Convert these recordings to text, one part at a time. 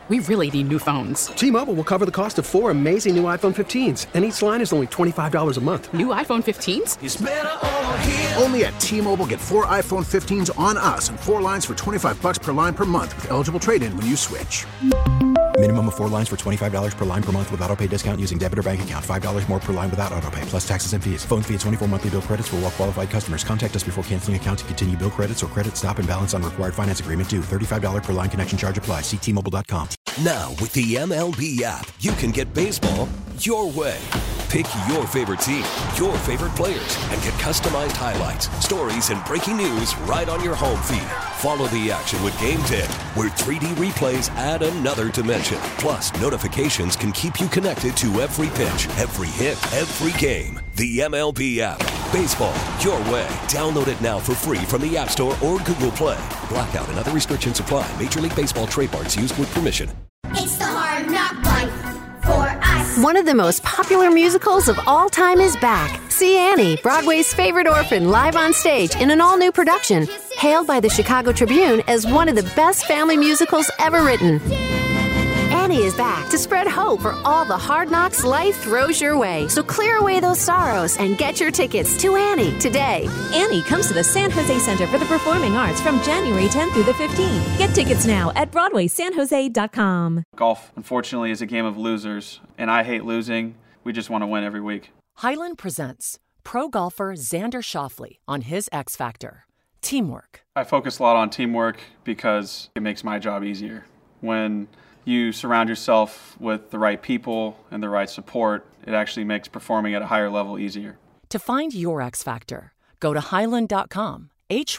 We really need new phones. T-Mobile will cover the cost of 4 amazing new iPhone 15s, and each line is only $25 a month. New iPhone 15s? It's better over here. Only at T-Mobile, get 4 iPhone 15s on us and 4 lines for $25 per line per month with eligible trade-in when you switch. Minimum of 4 lines for $25 per line per month with autopay discount using debit or bank account. $5 more per line without autopay, plus taxes and fees. Phone fee at 24 monthly bill credits for well-qualified customers. Contact us before canceling account to continue bill credits or credit stop and balance on required finance agreement due. $35 per line connection charge applies. See T-Mobile.com. Now, with the MLB app, you can get baseball your way. Pick your favorite team, your favorite players, and get customized highlights, stories, and breaking news right on your home feed. Follow the action with Game Day, where 3D replays add another dimension. Plus, notifications can keep you connected to every pitch, every hit, every game. The MLB app. Baseball your way. Download it now for free from the App Store or Google Play. Blackout and other restrictions apply. Major League Baseball trademarks used with permission. It's the Hard Knock Life for us. One of the most popular musicals of all time is back. See Annie, Broadway's favorite orphan, live on stage in an all-new production, hailed by the Chicago Tribune as one of the best family musicals ever written. Annie is back to spread hope for all the hard knocks life throws your way. So clear away those sorrows and get your tickets to Annie today. Annie comes to the San Jose Center for the Performing Arts from January 10th through the 15th. Get tickets now at BroadwaySanJose.com. Golf, unfortunately, is a game of losers, and I hate losing. We just want to win every week. Highland presents pro golfer Xander Schauffele on his X Factor. Teamwork. I focus a lot on teamwork because it makes my job easier. When you surround yourself with the right people and the right support, it actually makes performing at a higher level easier. To find your X Factor, go to Highland.com,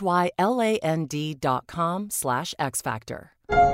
HYLAND.com/X Factor.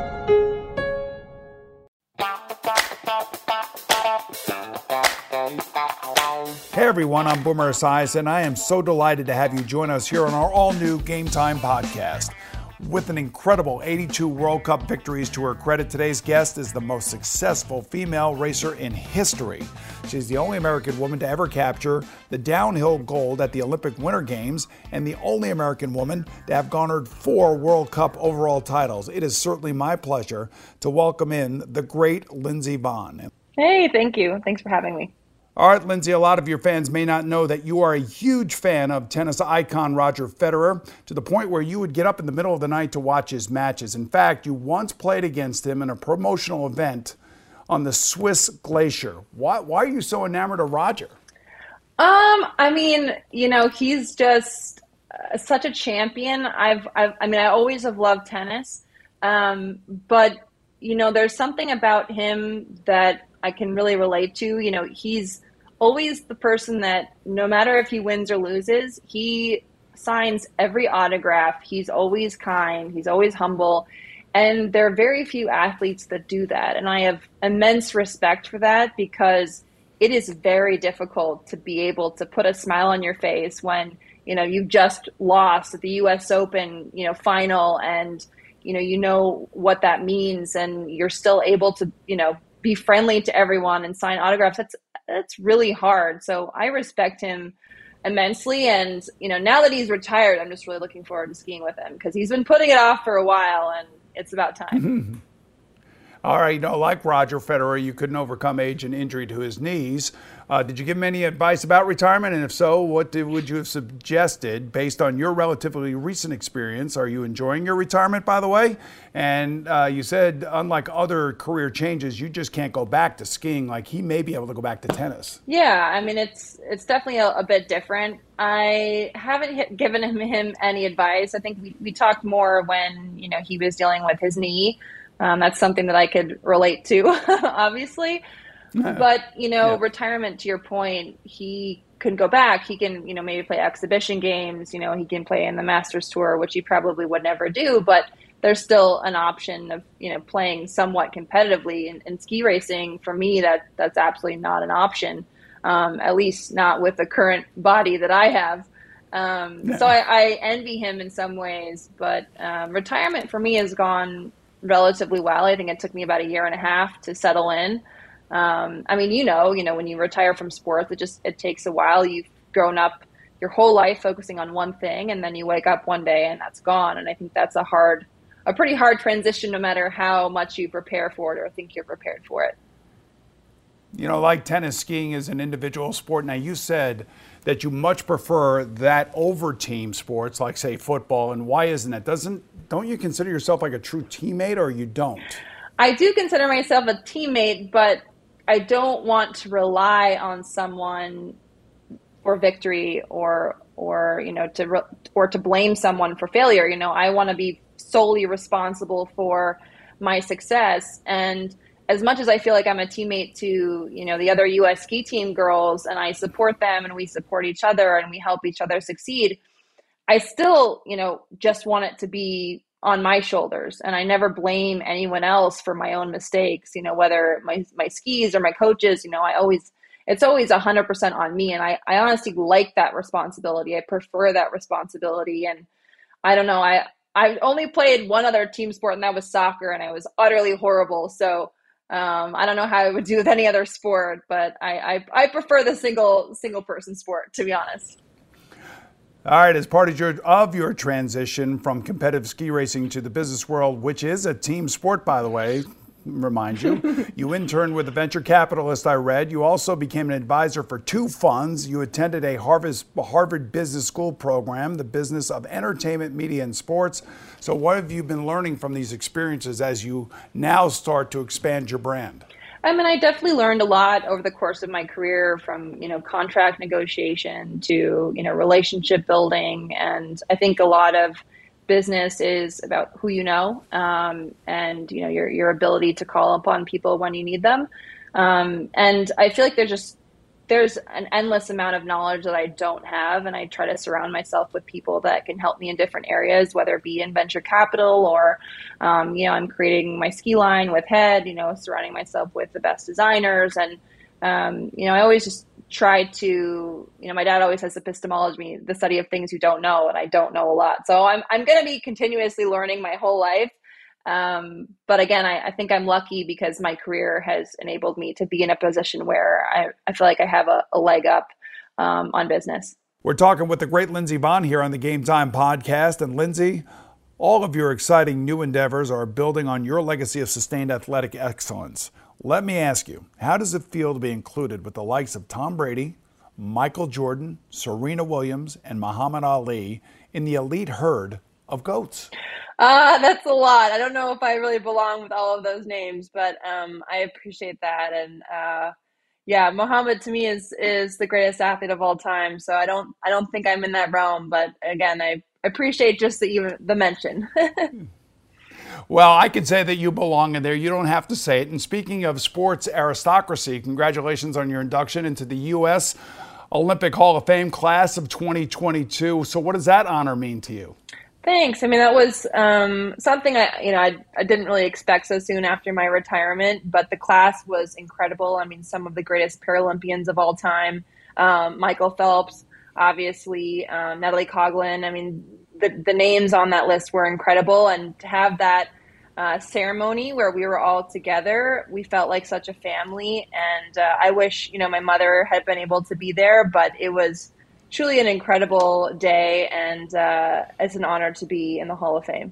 Hey everyone, I'm Boomer Esiason, and I am so delighted to have you join us here on our all-new Game Time podcast. With an incredible 82 World Cup victories to her credit, today's guest is the most successful female racer in history. She's the only American woman to ever capture the downhill gold at the Olympic Winter Games and the only American woman to have garnered 4 World Cup overall titles. It is certainly my pleasure to welcome in the great Lindsey Vonn. Hey, thank you. Thanks for having me. All right, Lindsey, a lot of your fans may not know that you are a huge fan of tennis icon Roger Federer, to the point where you would get up in the middle of the night to watch his matches. In fact, you once played against him in a promotional event on the Swiss Glacier. Why are you so enamored of Roger? I mean, he's just such a champion. I always have loved tennis, but there's something about him that I can really relate to. He's always the person that no matter if he wins or loses, he signs every autograph. He's always kind. He's always humble. And there are very few athletes that do that. And I have immense respect for that, because it is very difficult to be able to put a smile on your face when, you've just lost at the US Open, final, and, you know what that means, and you're still able to, be friendly to everyone and sign autographs. That's really hard. So I respect him immensely. And, now that he's retired, I'm just really looking forward to skiing with him, because he's been putting it off for a while, and it's about time. All right, like Roger Federer, you couldn't overcome age and injury to his knees. Did you give him any advice about retirement? And if so, what would you have suggested based on your relatively recent experience? Are you enjoying your retirement, by the way? And you said, unlike other career changes, you just can't go back to skiing. Like, he may be able to go back to tennis. Yeah, I mean, it's definitely a bit different. I haven't given him any advice. I think we talked more when, he was dealing with his knee. That's something that I could relate to, obviously. But, retirement, to your point, he could go back. He can, maybe play exhibition games. He can play in the Masters Tour, which he probably would never do. But there's still an option of, playing somewhat competitively. In ski racing, for me, that's absolutely not an option, at least not with the current body that I have. So I envy him in some ways. But retirement for me has gone relatively well. I think it took me about 1.5 years to settle in. I mean, when you retire from sports, it takes a while. You've grown up your whole life focusing on one thing, and then you wake up one day and that's gone. And I think that's a hard a pretty hard transition no matter how much you prepare for it or think you're prepared for it. You know, like tennis, skiing is an individual sport. Now, you said that you much prefer that over team sports, like, say, football. And why isn't that? Don't you consider yourself like a true teammate, or you don't? I do consider myself a teammate, but I don't want to rely on someone for victory or to blame someone for failure. You know, I want to be solely responsible for my success. And as much as I feel like I'm a teammate to, the other U.S. ski team girls, and I support them and we support each other and we help each other succeed, I still, just want it to be on my shoulders. And I never blame anyone else for my own mistakes, whether my skis or my coaches, it's always 100% on me. And I honestly like that responsibility. I prefer that responsibility. And I don't know, I only played one other team sport, and that was soccer, and I was utterly horrible. So I don't know how I would do with any other sport, but I prefer the single person sport, to be honest. All right, as part of your transition from competitive ski racing to the business world, which is a team sport, by the way, remind you, you interned with a venture capitalist, I read. You also became an advisor for 2 funds. You attended a Harvard Business School program, the business of entertainment, media, and sports. So what have you been learning from these experiences as you now start to expand your brand? I mean, I definitely learned a lot over the course of my career, from, contract negotiation to, relationship building. And I think a lot of business is about who you know, and your ability to call upon people when you need them. And I feel like there's an endless amount of knowledge that I don't have, and I try to surround myself with people that can help me in different areas, whether it be in venture capital or I'm creating my ski line with Head, surrounding myself with the best designers. And I always just try to, my dad always says epistemology, the study of things you don't know, and I don't know a lot. So I'm going to be continuously learning my whole life. But again, I think I'm lucky because my career has enabled me to be in a position where I feel like I have a leg up on business. We're talking with the great Lindsey Vonn here on the Game Time podcast. And Lindsey, all of your exciting new endeavors are building on your legacy of sustained athletic excellence. Let me ask you, how does it feel to be included with the likes of Tom Brady, Michael Jordan, Serena Williams, and Muhammad Ali in the elite herd of GOATs? That's a lot. I don't know if I really belong with all of those names, but I appreciate that. And Muhammad to me is the greatest athlete of all time. So I don't think I'm in that realm. But again, I appreciate just the mention. Well, I could say that you belong in there. You don't have to say it. And speaking of sports aristocracy, congratulations on your induction into the U.S. Olympic Hall of Fame class of 2022. So what does that honor mean to you? Thanks. I mean, that was something I didn't really expect so soon after my retirement, but the class was incredible. I mean, some of the greatest Paralympians of all time, Michael Phelps, obviously, Natalie Coughlin. I mean, the names on that list were incredible, and to have that ceremony where we were all together, we felt like such a family. And I wish, my mother had been able to be there, but it was truly an incredible day, and it's an honor to be in the Hall of Fame.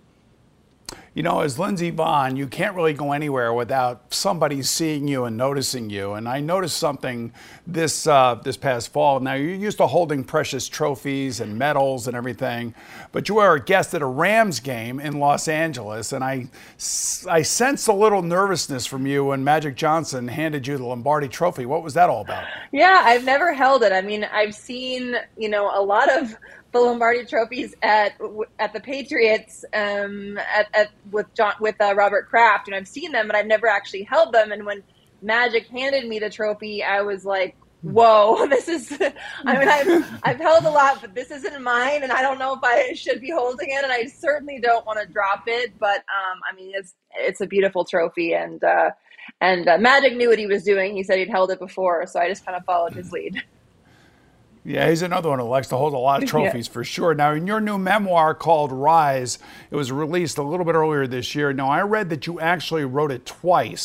As Lindsey Vonn, you can't really go anywhere without somebody seeing you and noticing you. And I noticed something this past fall. Now, you're used to holding precious trophies and medals and everything, but you were a guest at a Rams game in Los Angeles, and I sensed a little nervousness from you when Magic Johnson handed you the Lombardi Trophy. What was that all about? Yeah, I've never held it. I mean, I've seen, a lot of the Lombardi trophies at the Patriots with Robert Kraft, and I've seen them, but I've never actually held them. And when Magic handed me the trophy, I was like, "Whoa, this is!" I mean, I've held a lot, but this isn't mine, and I don't know if I should be holding it, and I certainly don't want to drop it. But I mean, it's a beautiful trophy, and Magic knew what he was doing. He said he'd held it before, so I just kind of followed his lead. Yeah, he's another one who likes to hold a lot of trophies for sure. Now, in your new memoir called Rise, it was released a little bit earlier this year. Now, I read that you actually wrote it twice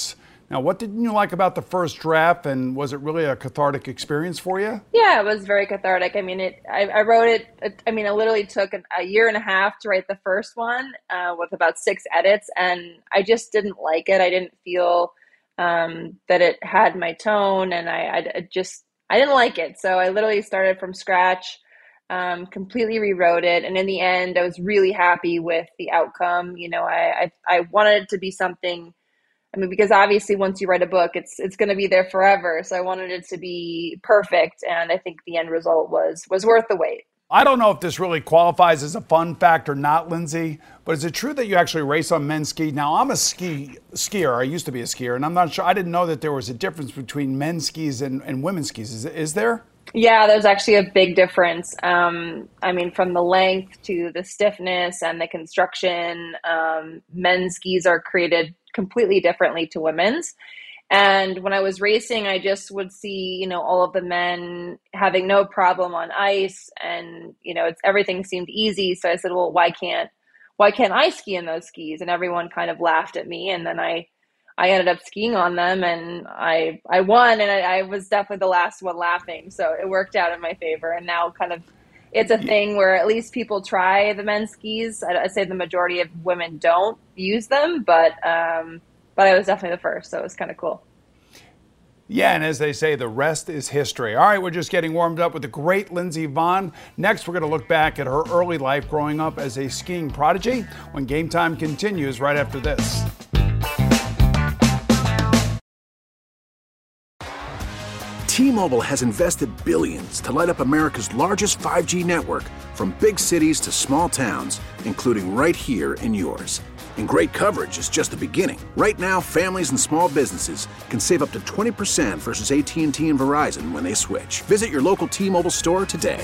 Now, what didn't you like about the first draft, and was it really a cathartic experience for you? Yeah, it was very cathartic. I mean, I wrote it. I mean, it literally took a year and a half to write the first one with about 6 edits, and I just didn't like it. I didn't feel that it had my tone, and I didn't like it. So I literally started from scratch, completely rewrote it, and in the end, I was really happy with the outcome. You know, I wanted it to be something. I mean, because obviously once you write a book, it's going to be there forever. So I wanted it to be perfect. And I think the end result was worth the wait. I don't know if this really qualifies as a fun fact or not, Lindsay, but is it true that you actually race on men's ski? Now, I'm a skier. I used to be a skier, and I'm not sure. I didn't know that there was a difference between men's skis and women's skis. Is there? Yeah, there's actually a big difference. I mean, from the length to the stiffness and the construction, men's skis are created completely differently to women's. And when I was racing, I just would see, you know, all of the men having no problem on ice, and, you know, everything seemed easy. So I said, well, why can't I ski in those skis? And everyone kind of laughed at me. And then I ended up skiing on them, and I won, and I was definitely the last one laughing. So it worked out in my favor. And now kind of it's a thing where at least people try the men's skis. I'd say the majority of women don't use them, but I was definitely the first, so it was kind of cool. Yeah, and as they say, the rest is history. All right, we're just getting warmed up with the great Lindsey Vonn. Next, we're going to look back at her early life growing up as a skiing prodigy when Game Time continues right after this. T-Mobile has invested billions to light up America's largest 5G network, from big cities to small towns, including right here in yours. And great coverage is just the beginning. Right now, families and small businesses can save up to 20% versus AT&T and Verizon when they switch. Visit your local T-Mobile store today.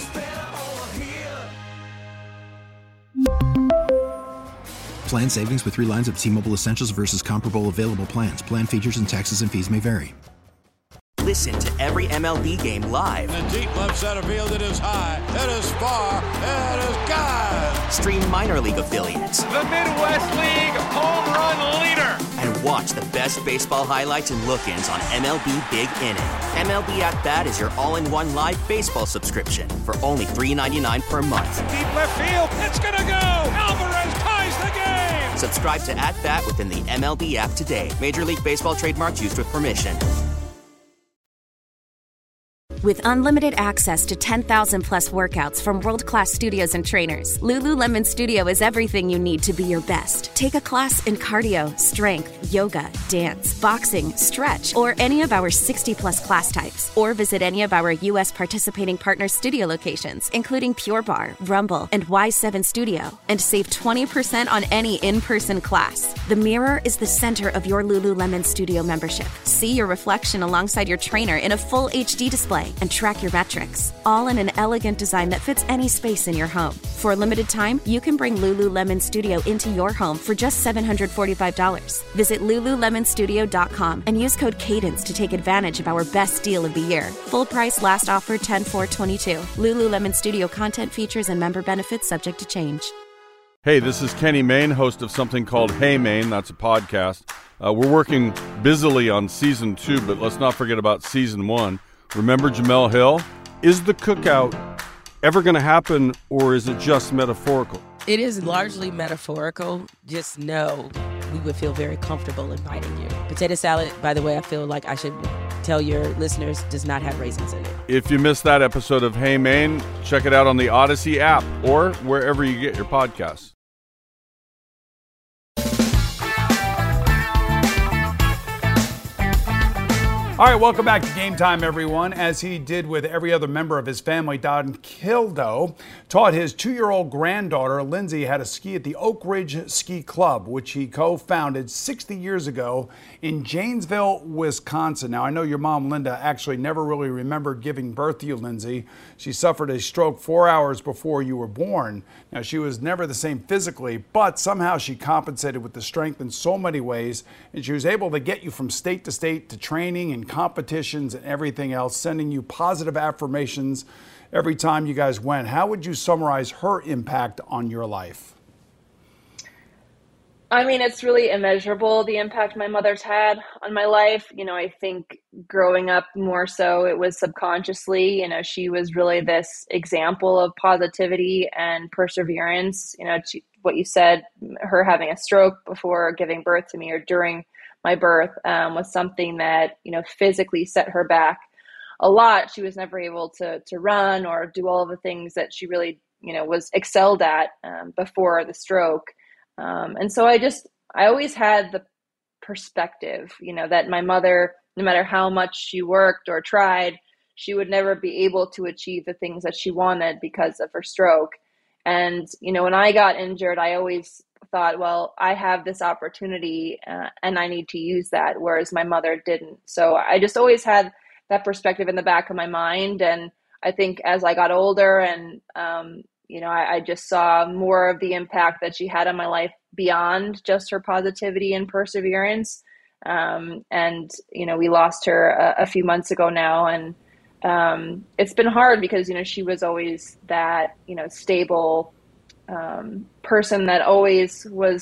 Plan savings with 3 lines of T-Mobile Essentials versus comparable available plans. Plan features and taxes and fees may vary. Listen to every MLB game live. In the deep left center field, it is high, it is far, it is gone. Stream minor league affiliates. The Midwest League home run leader. And watch the best baseball highlights and look-ins on MLB Big Inning. MLB At Bat is your all-in-one live baseball subscription for only $3.99 per month. Deep left field, it's gonna go. Alvarez ties the game. Subscribe to At Bat within the MLB app today. Major League Baseball trademarks used with permission. With unlimited access to 10,000 plus workouts from world-class studios and trainers, Lululemon Studio is everything you need to be your best. Take a class in cardio, strength, yoga, dance, boxing, stretch, or any of our 60 plus class types. Or visit any of our U.S. participating partner studio locations, including Pure Barre, Rumble, and Y7 Studio, and save 20% on any in-person class. The mirror is the center of your Lululemon Studio membership. See your reflection alongside your trainer in a full HD display and track your metrics, all in an elegant design that fits any space in your home. For a limited time, you can bring Lululemon Studio into your home for just $745. Visit lululemonstudio.com and use code CADENCE to take advantage of our best deal of the year. Full price last offer 10/4/22. Lululemon Studio content, features, and member benefits subject to change. Hey, this is Kenny Mayne, host of something called Hey Maine. That's a podcast. We're working busily on season 2, but let's not forget about season 1. Remember Jemele Hill? Is the cookout ever going to happen, or is it just metaphorical? It is largely metaphorical. Just know we would feel very comfortable inviting you. Potato salad, by the way, I feel like I should tell your listeners, does not have raisins in it. If you missed that episode of Hey Maine, check it out on the Odyssey app or wherever you get your podcasts. All right, welcome back to Game Time, everyone. As he did with every other member of his family, Don Kildo taught his 2-year-old granddaughter, Lindsay, how to ski at the Oak Ridge Ski Club, which he co-founded 60 years ago in Janesville, Wisconsin. Now, I know your mom, Linda, actually never really remembered giving birth to you, Lindsay. She suffered a stroke 4 hours before you were born. Now, she was never the same physically, but somehow she compensated with the strength in so many ways, and she was able to get you from state to training and competitions and everything else, sending you positive affirmations every time you guys went. How would you summarize her impact on your life? I mean, it's really immeasurable, the impact my mother's had on my life. I think growing up more so, it was subconsciously, she was really this example of positivity and perseverance. What you said, her having a stroke before giving birth to me or during my birth was something that, physically set her back a lot. She was never able to run or do all of the things that she really, was excelled at before the stroke. And so I always had the perspective, that my mother, no matter how much she worked or tried, she would never be able to achieve the things that she wanted because of her stroke. And, when I got injured, I always thought, well, I have this opportunity and I need to use that, whereas my mother didn't. So I just always had that perspective in the back of my mind. And I think as I got older and, I just saw more of the impact that she had on my life beyond just her positivity and perseverance. And, we lost her a few months ago now. And it's been hard because, she was always that, stable person that always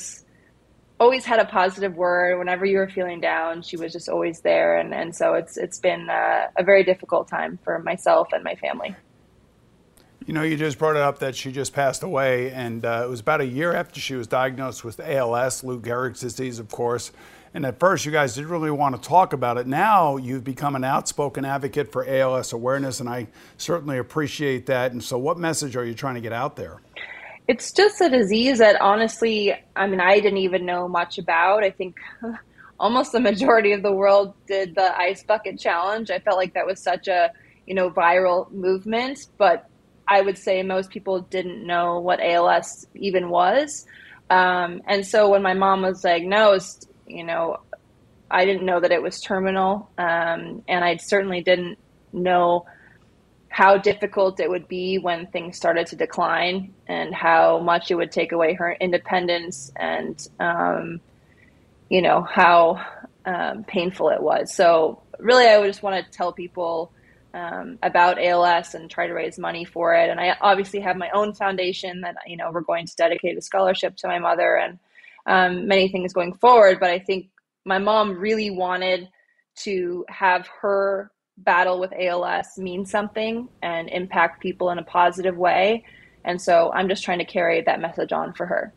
had a positive word. Whenever you were feeling down, she was just always there. And so it's been a very difficult time for myself and my family. You just brought it up that she just passed away, and it was about a year after she was diagnosed with ALS, Lou Gehrig's disease, of course. And at first, you guys didn't really want to talk about it. Now you've become an outspoken advocate for ALS awareness, and I certainly appreciate that. And so what message are you trying to get out there? It's just a disease that honestly, I didn't even know much about. I think almost the majority of the world did the Ice Bucket Challenge. I felt like that was such a, viral movement, but I would say most people didn't know what ALS even was. And so when my mom was diagnosed, I didn't know that it was terminal. And I certainly didn't know how difficult it would be when things started to decline and how much it would take away her independence and, how painful it was. So really, I would just want to tell people about ALS and try to raise money for it. And I obviously have my own foundation that, we're going to dedicate a scholarship to my mother and many things going forward. But I think my mom really wanted to have her battle with ALS mean something and impact people in a positive way. And so I'm just trying to carry that message on for her.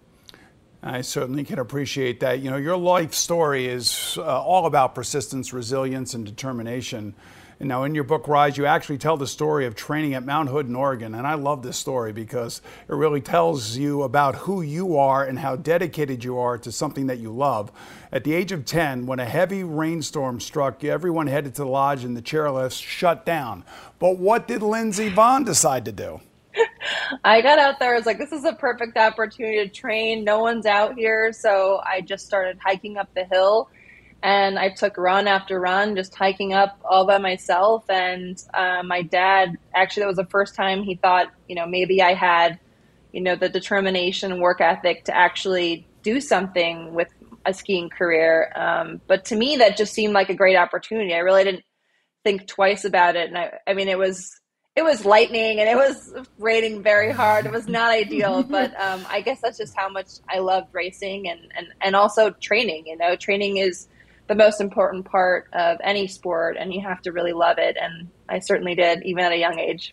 I certainly can appreciate that. Your life story is all about persistence, resilience, and determination. And now in your book, Rise, you actually tell the story of training at Mount Hood in Oregon. And I love this story because it really tells you about who you are and how dedicated you are to something that you love. At the age of 10, when a heavy rainstorm struck, everyone headed to the lodge and the chairlifts shut down. But what did Lindsey Vonn decide to do? I got out there. I was like, this is a perfect opportunity to train. No one's out here. So I just started hiking up the hill. And I took run after run, just hiking up all by myself. And my dad, actually, that was the first time he thought, maybe I had, the determination, work ethic to actually do something with a skiing career. But to me, that just seemed like a great opportunity. I really didn't think twice about it. And it was lightning and it was raining very hard. It was not ideal, but I guess that's just how much I loved racing and also training. Training is the most important part of any sport, and you have to really love it. And I certainly did, even at a young age.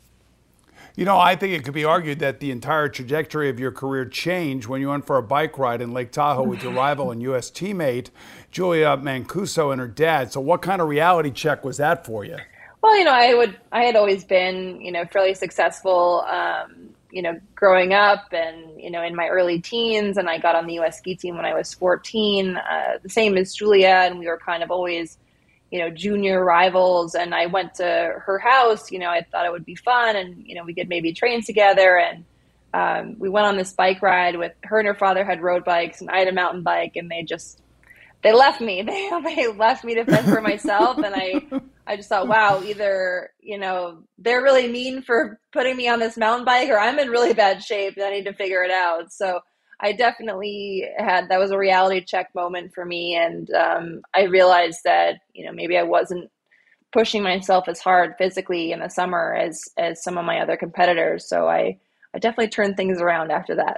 I think it could be argued that the entire trajectory of your career changed when you went for a bike ride in Lake Tahoe with your rival and U.S. teammate, Julia Mancuso, and her dad. So what kind of reality check was that for you? Well, I had always been, fairly successful, growing up and, in my early teens, and I got on the U.S. ski team when I was 14, the same as Julia. And we were kind of always, junior rivals. And I went to her house, I thought it would be fun. And, we could maybe train together. And we went on this bike ride with her and her father had road bikes and I had a mountain bike, and they left me. They left me to fend for myself. And I just thought, wow, either, they're really mean for putting me on this mountain bike, or I'm in really bad shape and I need to figure it out. So I definitely that was a reality check moment for me. And I realized that, maybe I wasn't pushing myself as hard physically in the summer as some of my other competitors. So I definitely turned things around after that.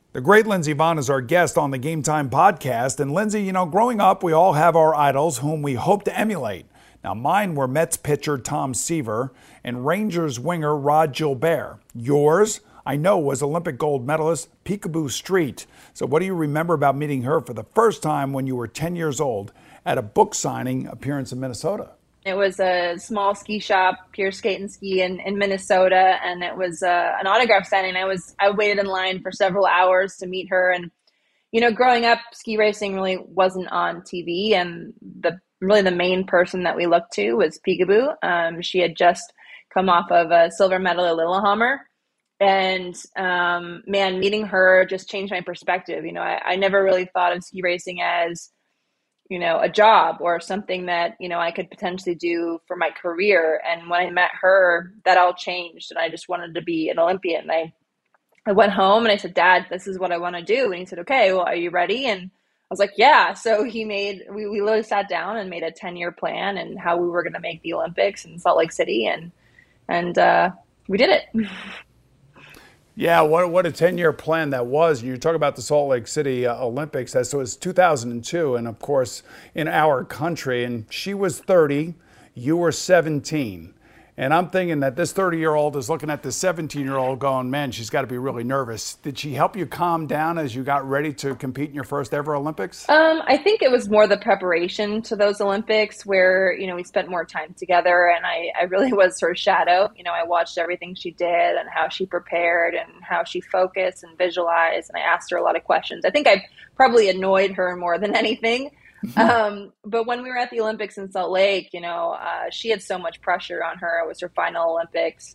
The great Lindsey Vonn is our guest on the Game Time podcast. And Lindsey, growing up, we all have our idols whom we hope to emulate. Now, mine were Mets pitcher Tom Seaver and Rangers winger Rod Gilbert. Yours, I know, was Olympic gold medalist Picabo Street. So what do you remember about meeting her for the first time when you were 10 years old at a book signing appearance in Minnesota? It was a small ski shop, Pure Skate and Ski in Minnesota, and it was an autograph signing. I waited in line for several hours to meet her, and growing up, ski racing really wasn't on TV, and the main person that we looked to was Picabo. She had just come off of a silver medal at Lillehammer, and meeting her just changed my perspective. I never really thought of ski racing as a job or something that, I could potentially do for my career. And when I met her, that all changed. And I just wanted to be an Olympian. I went home and I said, Dad, this is what I want to do. And he said, okay, well, are you ready? And I was like, yeah. So we literally sat down and made a 10-year plan and how we were going to make the Olympics in Salt Lake City. And we did it. Yeah, what a 10-year plan that was. You talk about the Salt Lake City Olympics. So it was 2002, and of course, in our country. And she was 30, you were 17. And I'm thinking that this 30-year-old is looking at this 17-year-old going, man, she's got to be really nervous. Did she help you calm down as you got ready to compete in your first ever Olympics? I think it was more the preparation to those Olympics where, we spent more time together, and I really was her shadow. I watched everything she did and how she prepared and how she focused and visualized, and I asked her a lot of questions. I think I probably annoyed her more than anything. But when we were at the Olympics in Salt Lake, she had so much pressure on her. It was her final Olympics.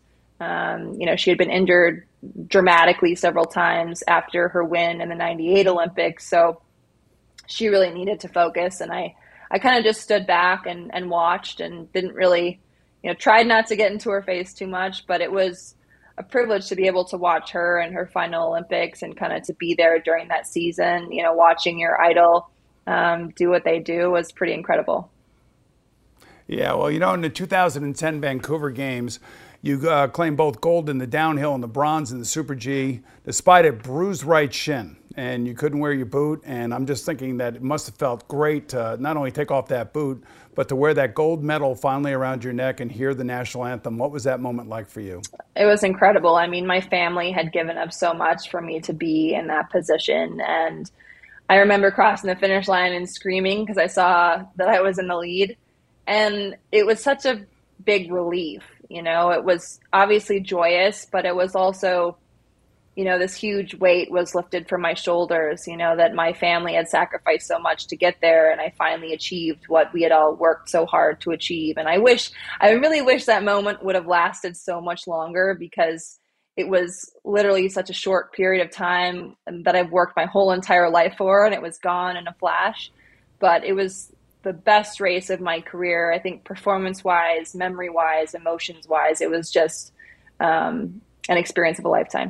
She had been injured dramatically several times after her win in the 98 Olympics. So she really needed to focus. And I kind of just stood back and watched and didn't really, tried not to get into her face too much, but it was a privilege to be able to watch her in her final Olympics and kind of to be there during that season, watching your idol do what they do was pretty incredible. Yeah, well, in the 2010 Vancouver Games, you claimed both gold in the downhill and the bronze in the Super G, despite a bruised right shin, and you couldn't wear your boot. And I'm just thinking that it must have felt great to not only take off that boot, but to wear that gold medal finally around your neck and hear the national anthem. What was that moment like for you? It was incredible. I mean, my family had given up so much for me to be in that position, and I remember crossing the finish line and screaming because I saw that I was in the lead. And it was such a big relief. It was obviously joyous, but it was also, this huge weight was lifted from my shoulders, that my family had sacrificed so much to get there. And I finally achieved what we had all worked so hard to achieve. And I really wish that moment would have lasted so much longer, because it was literally such a short period of time that I've worked my whole entire life for, and it was gone in a flash. But it was the best race of my career. I think performance-wise, memory-wise, emotions-wise, it was just an experience of a lifetime.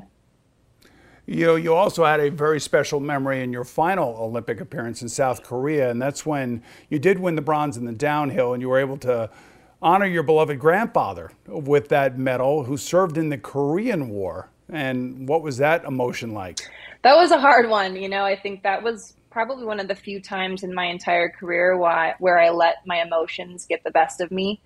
You also had a very special memory in your final Olympic appearance in South Korea, and that's when you did win the bronze in the downhill, and you were able to honor your beloved grandfather with that medal, who served in the Korean War. And what was that emotion like? That was a hard one. I think that was probably one of the few times in my entire career where I let my emotions get the best of me.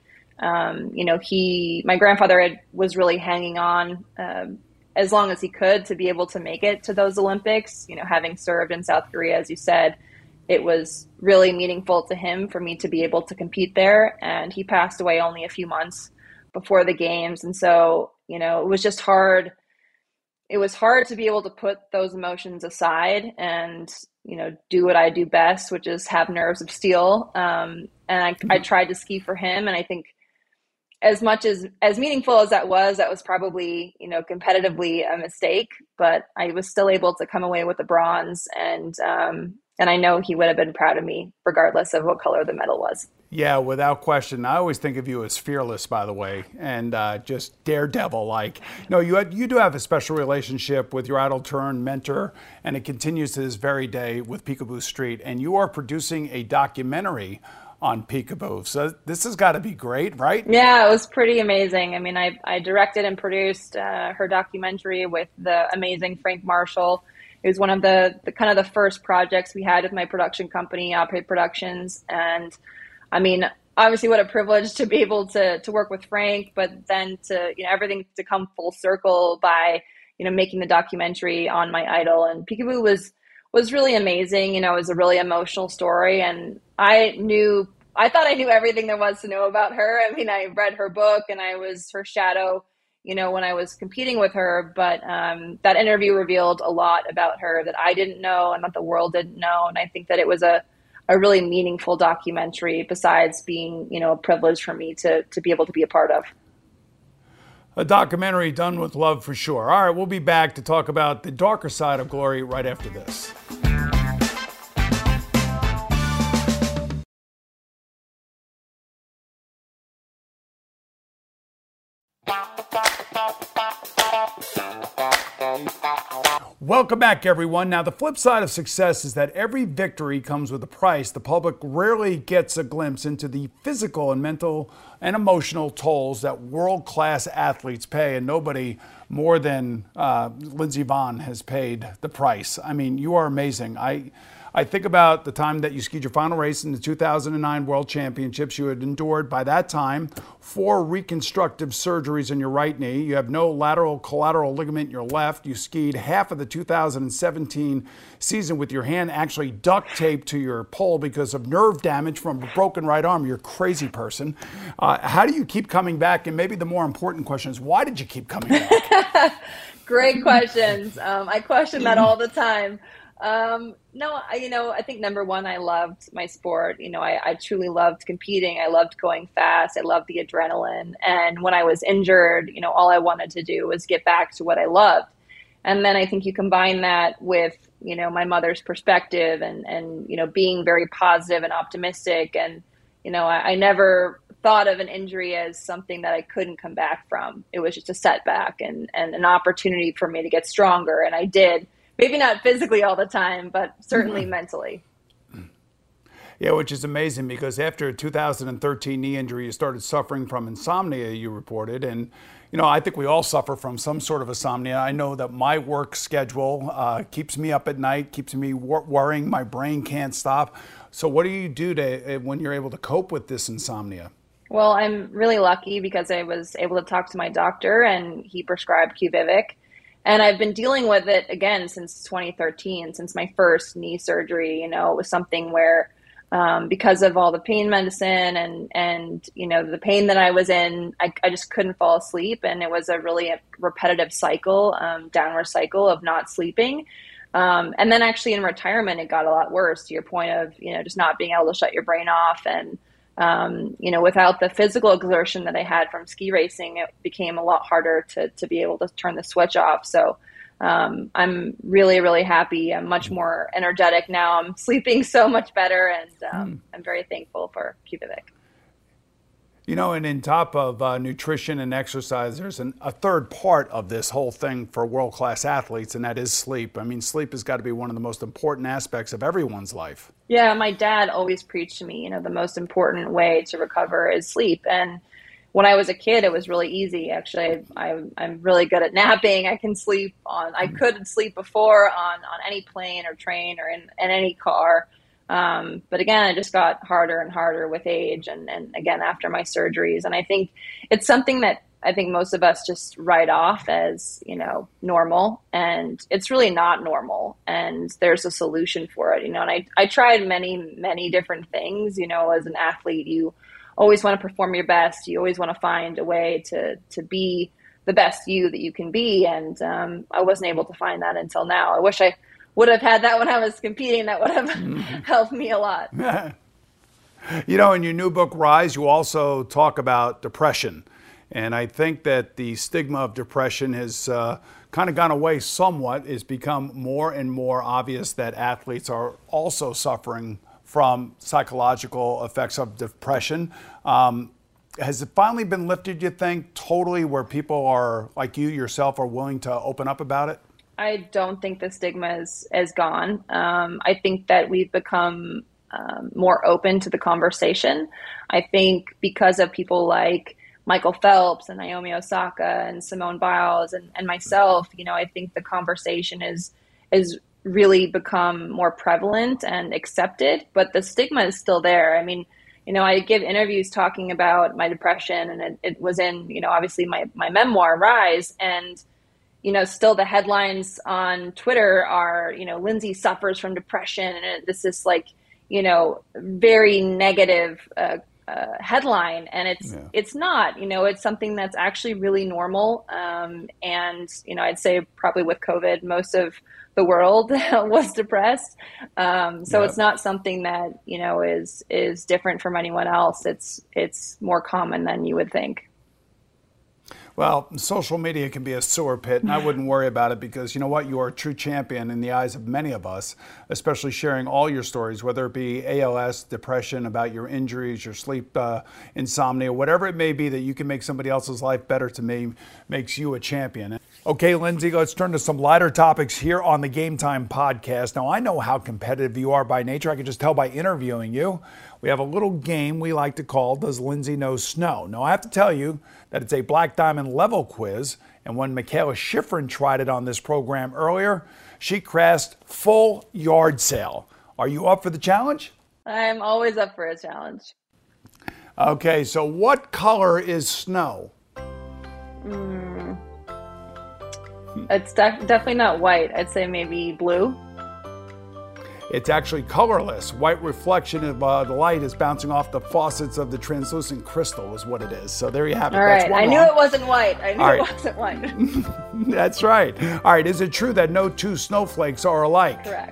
My grandfather was really hanging on as long as he could to be able to make it to those Olympics. Having served in South Korea, as you said, it was really meaningful to him for me to be able to compete there. And he passed away only a few months before the games. And so, it was just hard. It was hard to be able to put those emotions aside and, do what I do best, which is have nerves of steel. And I tried to ski for him. And I think as much as meaningful as that was probably, competitively a mistake, but I was still able to come away with the bronze. And I know he would have been proud of me regardless of what color the medal was. Yeah, without question. I always think of you as fearless, by the way, and just daredevil-like. No, you do have a special relationship with your idol turned mentor, and it continues to this very day with Picabo Street. And you are producing a documentary on Picabo. So this has got to be great, right? Yeah, it was pretty amazing. I mean, I directed and produced her documentary with the amazing Frank Marshall. it was one of the kind of the first projects we had with my production company, Opry Productions. And I mean, obviously what a privilege to be able to work with Frank, but then to, everything to come full circle by, making the documentary on my idol. And Peekaboo was really amazing. It was a really emotional story. And I thought I knew everything there was to know about her. I mean, I read her book and I was her shadow, when I was competing with her. But that interview revealed a lot about her that I didn't know and that the world didn't know. And I think that it was a really meaningful documentary, besides being, a privilege for me to be able to be a part of. A documentary done with love for sure. All right, we'll be back to talk about the darker side of Glory right after this. Welcome back, everyone. Now, the flip side of success is that every victory comes with a price. The public rarely gets a glimpse into the physical and mental and emotional tolls that world-class athletes pay, and nobody more than Lindsey Vonn has paid the price. I mean, you are amazing. I think about the time that you skied your final race in the 2009 World Championships. You had endured, by that time, 4 reconstructive surgeries in your right knee. You have no lateral collateral ligament in your left. You skied half of the 2017 season with your hand actually duct taped to your pole because of nerve damage from a broken right arm. You're a crazy person. How do you keep coming back? And maybe the more important question is, why did you keep coming back? Great questions. I question that all the time. No, I think number one, I loved my sport. I truly loved competing. I loved going fast. I loved the adrenaline. And when I was injured, all I wanted to do was get back to what I loved. And then I think you combine that with, my mother's perspective and being very positive and optimistic. And, I never thought of an injury as something that I couldn't come back from. It was just a setback and an opportunity for me to get stronger. And I did. Maybe not physically all the time, but certainly mentally. Yeah, which is amazing because after a 2013 knee injury, you started suffering from insomnia, you reported. And, I think we all suffer from some sort of insomnia. I know that my work schedule keeps me up at night, keeps me worrying. My brain can't stop. So what do you do when you're able to cope with this insomnia? Well, I'm really lucky because I was able to talk to my doctor and he prescribed QUVIVIQ. And I've been dealing with it again since 2013, since my first knee surgery. It was something where because of all the pain medicine and the pain that I was in, I just couldn't fall asleep. And it was a really repetitive cycle, downward cycle of not sleeping. And then actually in retirement, it got a lot worse, to your point of, just not being able to shut your brain off. And without the physical exertion that I had from ski racing, it became a lot harder to be able to turn the switch off. So I'm really, really happy. I'm much more energetic now. I'm sleeping so much better, and I'm very thankful for QUVIVIQ. And in top of nutrition and exercise, there's a third part of this whole thing for world-class athletes, and that is sleep. I mean, sleep has got to be one of the most important aspects of everyone's life. Yeah, my dad always preached to me, the most important way to recover is sleep. And when I was a kid, it was really easy. Actually, I'm really good at napping. I could sleep before on any plane or train or in any car. But again, it just got harder and harder with age and again, after my surgeries. And I think it's something that I think most of us just write off as, normal, and it's really not normal. And there's a solution for it, and I tried many, many different things. As an athlete, you always want to perform your best. You always want to find a way to be the best you that you can be. And, I wasn't able to find that until now. I wish I would have had that when I was competing. That would have helped me a lot. In your new book, Rise, you also talk about depression. And I think that the stigma of depression has kind of gone away somewhat. It's become more and more obvious that athletes are also suffering from psychological effects of depression. Has it finally been lifted, you think, totally, where people are, like you yourself, are willing to open up about it? I don't think the stigma is gone. I think that we've become more open to the conversation. I think because of people like Michael Phelps and Naomi Osaka and Simone Biles and myself, I think the conversation is really become more prevalent and accepted, but the stigma is still there. I mean, I give interviews talking about my depression, and it was in, obviously my memoir, Rise, and, still the headlines on Twitter are, Lindsay suffers from depression, and this is like, very negative headline, and it's not, it's something that's actually really normal. And, I'd say probably with COVID, most of the world was depressed. So it's not something that, is different from anyone else. It's more common than you would think. Well, social media can be a sewer pit, and I wouldn't worry about it because you know what? You are a true champion in the eyes of many of us, especially sharing all your stories, whether it be ALS, depression, about your injuries, your sleep insomnia, whatever it may be that you can make somebody else's life better, to me makes you a champion. Okay, Lindsay, let's turn to some lighter topics here on the Game Time podcast. Now, I know how competitive you are by nature. I can just tell by interviewing you. We have a little game we like to call Does Lindsay Know Snow? Now, I have to tell you that it's a Black Diamond level quiz, and when Mikaela Shiffrin tried it on this program earlier, she crashed full yard sale. Are you up for the challenge? I'm always up for a challenge. Okay, so what color is snow? It's definitely not white. I'd say maybe blue. It's actually colorless. White reflection of the light is bouncing off the faucets of the translucent crystal is what it is. So there you have it. All right. I knew it wasn't white. It wasn't white. That's right. All right. Is it true that no two snowflakes are alike? Correct.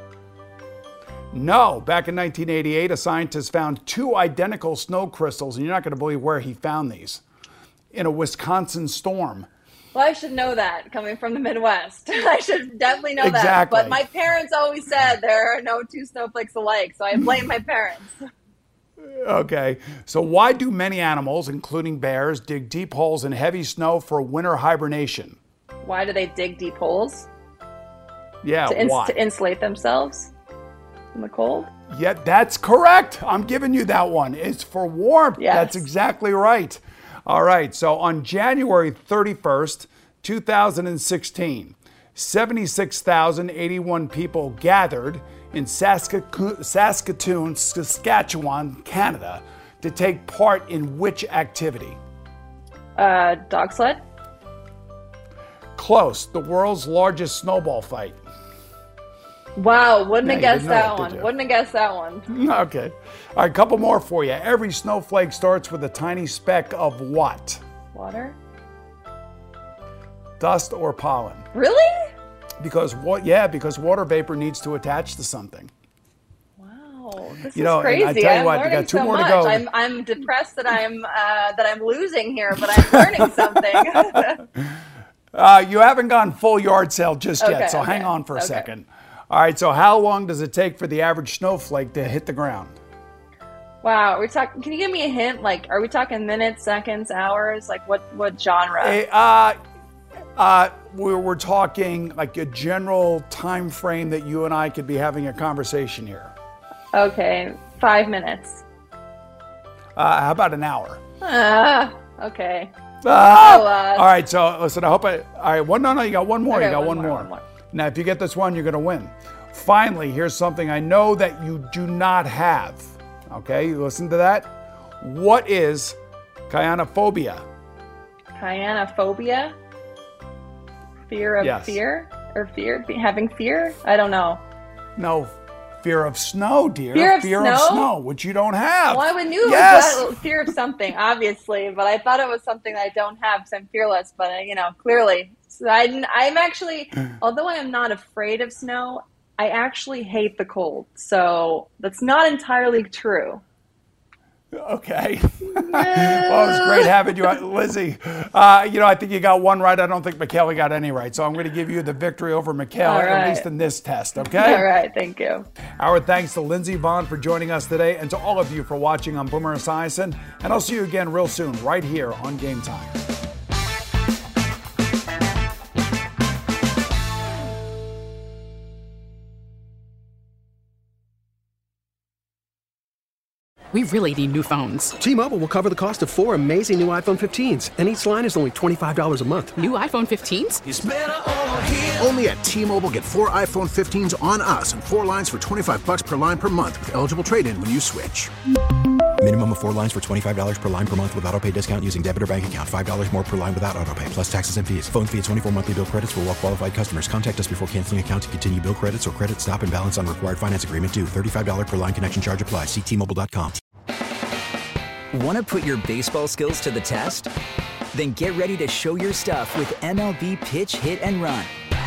No. Back in 1988, a scientist found two identical snow crystals, and you're not going to believe where he found these, in a Wisconsin storm. Well, I should know that coming from the Midwest. I should definitely know Exactly. that. But my parents always said there are no two snowflakes alike, so I blame my parents. Okay. So why do many animals, including bears, dig deep holes in heavy snow for winter hibernation? Why do they dig deep holes? Yeah, why? To insulate themselves from the cold? Yeah, that's correct. I'm giving you that one. It's for warmth. Yes. That's exactly right. All right, so on January 31st, 2016, 76,081 people gathered in Saskatoon, Saskatchewan, Canada, to take part in which activity? Dog sled? Close. The world's largest snowball fight. Wow, wouldn't have guessed that one. Wouldn't have guessed that one. Okay. All right, a couple more for you. Every snowflake starts with a tiny speck of what? Water? Dust or pollen. Really? Because water vapor needs to attach to something. Wow, this is crazy. I tell you I'm what, you learning got two so more much. to go. I'm depressed that I'm losing here, but I'm learning something. You haven't gone full yard sale just yet, so hang on for a second. All right, so how long does it take for the average snowflake to hit the ground? Wow, can you give me a hint? Like, are we talking minutes, seconds, hours? Like, what genre? We're talking like a general time frame that you and I could be having a conversation here. Okay, 5 minutes. How about an hour? Okay. All right, so listen, I hope all right, you got one more. Okay, You got one more. Now, if you get this one, you're going to win. Finally, here's something I know that you do not have. Okay, you listen to that. What is kyanophobia? Kyanophobia? Fear of Yes. fear? Or having fear? I don't know. No, fear of snow, dear. Fear of of snow? snow, which you don't have. Well, I knew Yes. it was fear of something, obviously, but I thought it was something that I don't have because I'm fearless, but, clearly. So I'm actually, although I am not afraid of snow, I actually hate the cold. So that's not entirely true. Okay. Well, it was great having you, Lizzie. I think you got one right. I don't think Mikaela got any right. So I'm going to give you the victory over Mikaela, at least in this test, okay? All right, thank you. Our thanks to Lindsey Vonn for joining us today and to all of you for watching on Boomer Esiason. And I'll see you again real soon right here on Game Time. We really need new phones. T-Mobile will cover the cost of 4 amazing new iPhone 15s, and each line is only $25 a month. New iPhone 15s? It's better over here. Only at T-Mobile, get 4 iPhone 15s on us and 4 lines for $25 per line per month with eligible trade-in when you switch. Minimum of 4 lines for $25 per line per month with autopay discount using debit or bank account. $5 more per line without autopay, plus taxes and fees. Phone fee at 24 monthly bill credits for well-qualified customers. Contact us before canceling account to continue bill credits or credit stop and balance on required finance agreement due. $35 per line connection charge applies. See T-Mobile.com. Want to put your baseball skills to the test? Then get ready to show your stuff with MLB Pitch, Hit, and Run.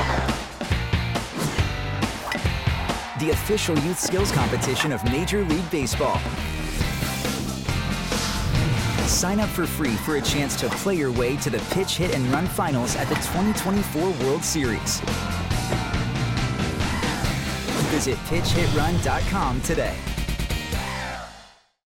The official youth skills competition of Major League Baseball. Sign up for free for a chance to play your way to the Pitch, Hit, and Run finals at the 2024 World Series. Visit PitchHitRun.com today.